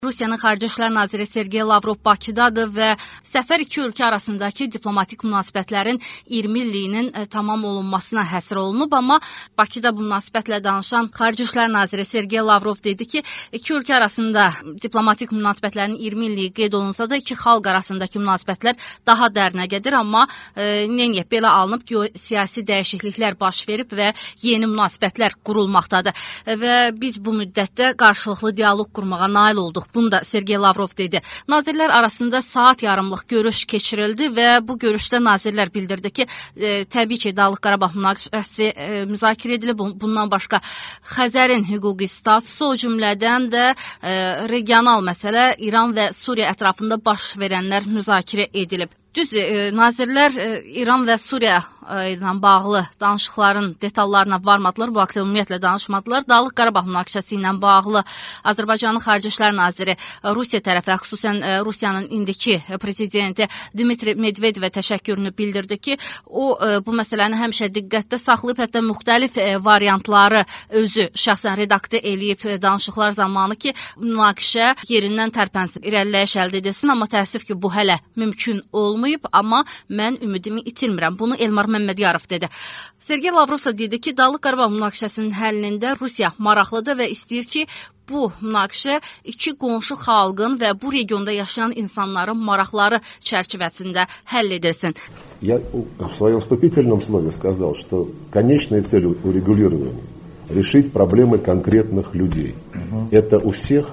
Rusiyanın Xarici İşlər Naziri Sergey Lavrov Bakıdadır və səfər iki ölkə arasındakı diplomatik münasibətlərin 20 illiyinin tamam olunmasına həsr olunub, amma Bakıda bu münasibətlə danışan Xarici İşlər Naziri Sergey Lavrov dedi ki, iki ölkə arasında diplomatik münasibətlərin 20 illiyi qeyd olunsa da iki xalq arasındakı münasibətlər daha dərinə gedir, amma belə alınıb ki, siyasi dəyişikliklər baş verib və yeni münasibətlər qurulmaqdadır və biz bu müddətdə qarşılıqlı dialoq qurmağa nail olduq. Bunu da Sergey Lavrov dedi. Nazirlər arasında saat yarımlıq görüş keçirildi və bu görüşdə nazirlər bildirdi ki, təbii ki, Dağlıq Qarabağ münaqişəsi müzakirə edilib. Bundan başqa Xəzərin hüquqi statusu, o cümlədən də regional məsələ İran və Suriya ətrafında baş verənlər müzakirə edilib. Düz, nazirlər İran və Suriya ilə bağlı danışıqların detallarına varmadılar, bu haqda ümumiyyətlə danışmadılar. Dağlıq Qarabağ münaqişəsi ilə bağlı Azərbaycanın Xarici İşlər Naziri Rusiya tərəfə, xüsusən Rusiyanın indiki prezidenti Dmitri Medvedevə təşəkkürünü bildirdi ki, o bu məsələni həmişə diqqətdə saxlayıb, hətta müxtəlif variantları özü şəxsən redaktə eləyib danışıqlar zamanı ki, münaqişə yerindən tərpənsin, irəliləyiş əldə edilsin, amma təəssüf ki, bu hələ mümkün olmayıb, amma mən ümidimi itirmirəm. Bunu Elmar Məmmədiyarov dedi. Sergey Lavrov dedi ki, Dağlıq Qarabağ münaqişəsinin həllində Rusiya maraqlıdır və istəyir ki, bu münaqişə iki qonşu xalqın və bu regionda yaşayan insanların maraqları çərçivəsində həll edilsin. Я в своем вступительном слове сказал, что конечная цель урегулирования решить проблемы конкретных людей. Это у всех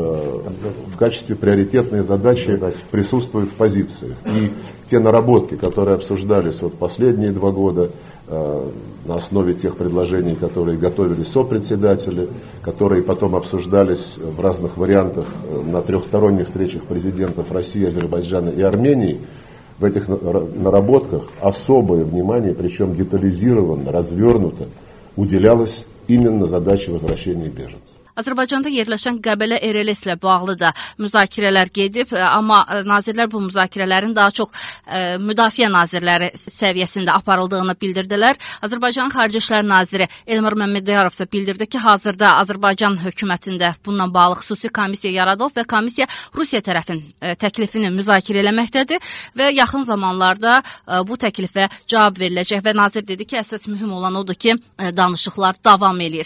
в качестве приоритетной задачи присутствует в позициях. И те наработки, которые обсуждались последние 2 года на основе тех предложений, которые готовили сопредседатели, которые потом обсуждались в разных вариантах на 3-сторонних встречах президентов России, Азербайджана и Армении, в этих наработках особое внимание, причем детализированно, развернуто, уделялось именно задаче возвращения беженцев. Azərbaycanda yerləşən Qəbələ RLS ilə bağlı da müzakirələr gedib, amma nazirlər bu müzakirələrin daha çox müdafiə nazirləri səviyyəsində aparıldığını bildirdilər. Azərbaycanın Xarici İşlər Naziri Elmar Məmmədiyarov isə bildirdi ki, hazırda Azərbaycan hökumətində bununla bağlı xüsusi komissiya yaradılıb və komissiya Rusiya tərəfin təklifini müzakirə eləməkdədir və yaxın zamanlarda bu təklifə cavab veriləcək və nazir dedi ki, əsas mühüm olan odur ki, danışıqlar davam eləyir.